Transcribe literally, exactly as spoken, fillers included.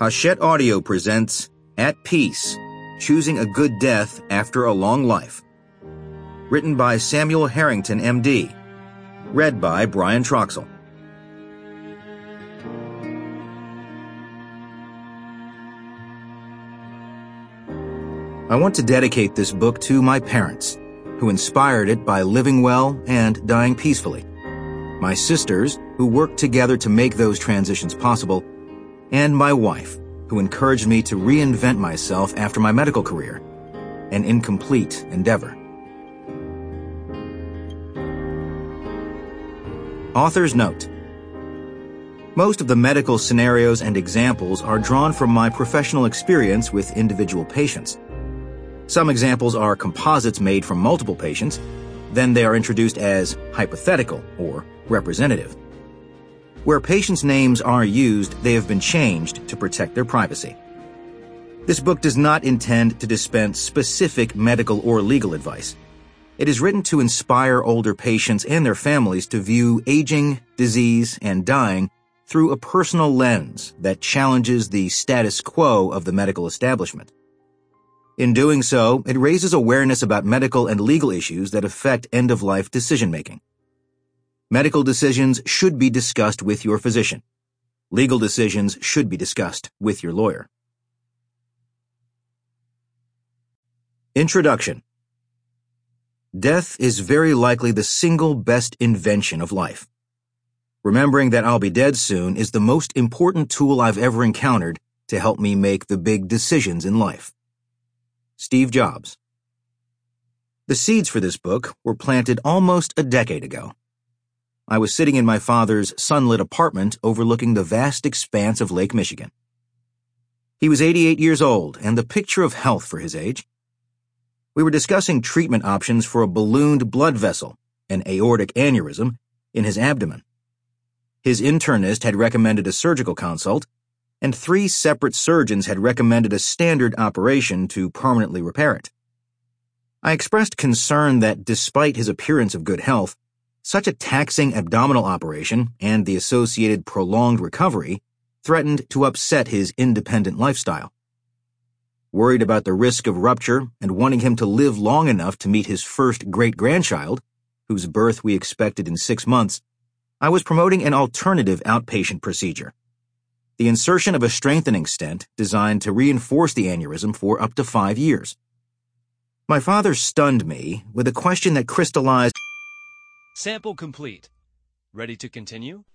Hachette Audio presents At Peace, Choosing a Good Death After a Long Life. Written by Samuel Harrington, M D. Read by Brian Troxell. I want to dedicate this book to my parents, who inspired it by living well and dying peacefully, my sisters, who worked together to make those transitions possible, and my wife, who encouraged me to reinvent myself after my medical career, an incomplete endeavor. Author's note: most of the medical scenarios and examples are drawn from my professional experience with individual patients. Some examples are composites made from multiple patients, then they are introduced as hypothetical or representative. Where patients' names are used, they have been changed to protect their privacy. This book does not intend to dispense specific medical or legal advice. It is written to inspire older patients and their families to view aging, disease, and dying through a personal lens that challenges the status quo of the medical establishment. In doing so, it raises awareness about medical and legal issues that affect end-of-life decision-making. Medical decisions should be discussed with your physician. Legal decisions should be discussed with your lawyer. Introduction. Death is very likely the single best invention of life. Remembering that I'll be dead soon is the most important tool I've ever encountered to help me make the big decisions in life. Steve Jobs. The seeds for this book were planted almost a decade ago. I was sitting in my father's sunlit apartment overlooking the vast expanse of Lake Michigan. He was eighty-eight years old and the picture of health for his age. We were discussing treatment options for a ballooned blood vessel, an aortic aneurysm, in his abdomen. His internist had recommended a surgical consult, and three separate surgeons had recommended a standard operation to permanently repair it. I expressed concern that despite his appearance of good health, such a taxing abdominal operation and the associated prolonged recovery threatened to upset his independent lifestyle. Worried about the risk of rupture and wanting him to live long enough to meet his first great-grandchild, whose birth we expected in six months, I was promoting an alternative outpatient procedure: the insertion of a strengthening stent designed to reinforce the aneurysm for up to five years. My father stunned me with a question that crystallized. Sample complete. Ready to continue?